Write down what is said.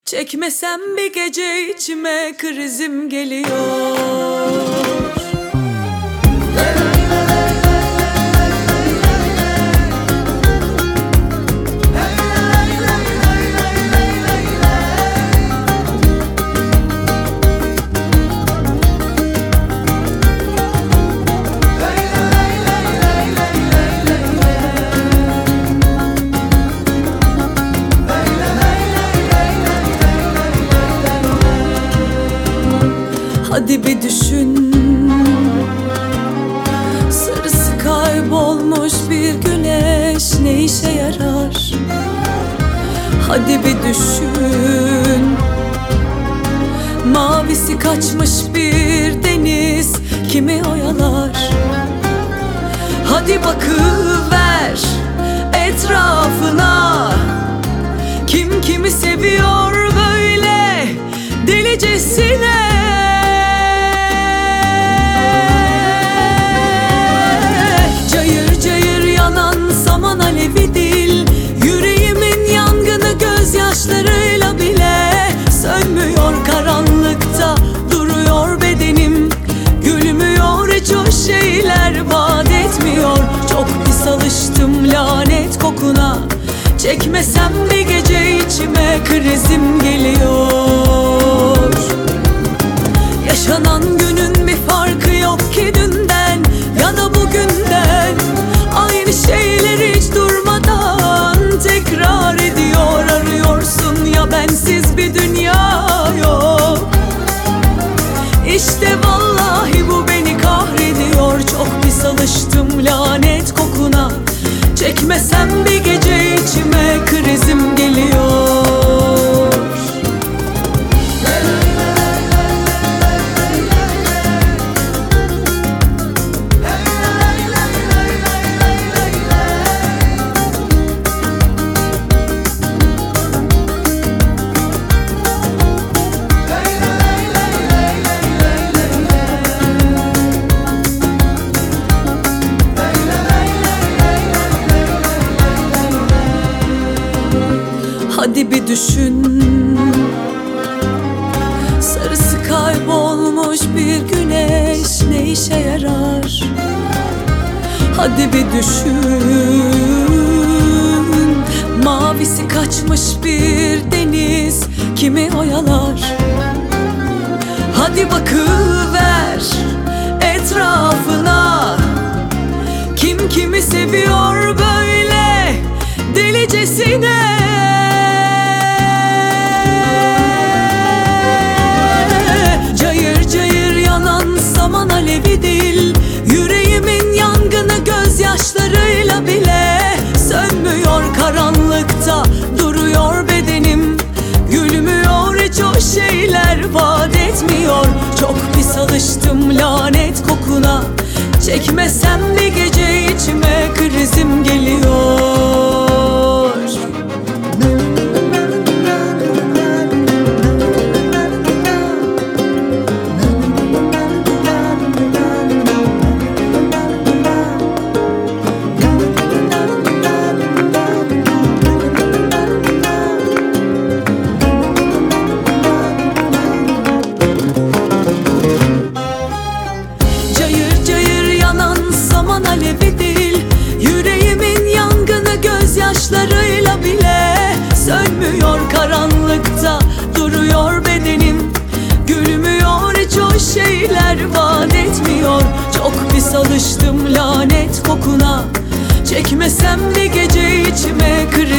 Çekmesem bir gece içime krizim geliyor. Hadi bir düşün, sarısı kaybolmuş bir güneş ne işe yarar? Hadi bir düşün, mavisi kaçmış bir deniz kimi oyalar? Hadi bakıver etrafına, kim kimi seviyor böyle delicesine? Gözyaşlarıyla bile sönmüyor karanlıkta, duruyor bedenim, gülmüyor, hiç o şeyler vaat etmiyor. Çok pis alıştım lanet kokuna, çekmesem bir gece içime krizim geliyor. Yaşanan günün bir farkı yok ki dünden ya da bugünden, aynı şeyleri hiç durmadan tekrar ediyor. Arıyorsun ya, bensiz bir dünya yok. İşte vallahi bu beni kahrediyor. Çok pis alıştım lanet kokuna, çekmesem bir gece içime krizim geliyor. Hadi bir düşün, sarısı kaybolmuş bir güneş ne işe yarar? Hadi bir düşün, mavisi kaçmış bir deniz kimi oyalar? Hadi bakıver etrafına, kim kimi seviyor böyle delicesine? Zaman alevi değil, yüreğimin yangını gözyaşlarıyla bile sönmüyor karanlıkta, duruyor bedenim, gülmüyor, hiç o şeyler vaat etmiyor. Çok pis alıştım lanet kokuna, çekmesem bir gece içime krizim geliyor. Zaman alevi değil, yüreğimin yangını gözyaşlarıyla bile sönmüyor karanlıkta, duruyor bedenim, gülmüyor, hiç o şeyler vaat etmiyor. Çok pis alıştım lanet kokuna, çekmesem bir gece içime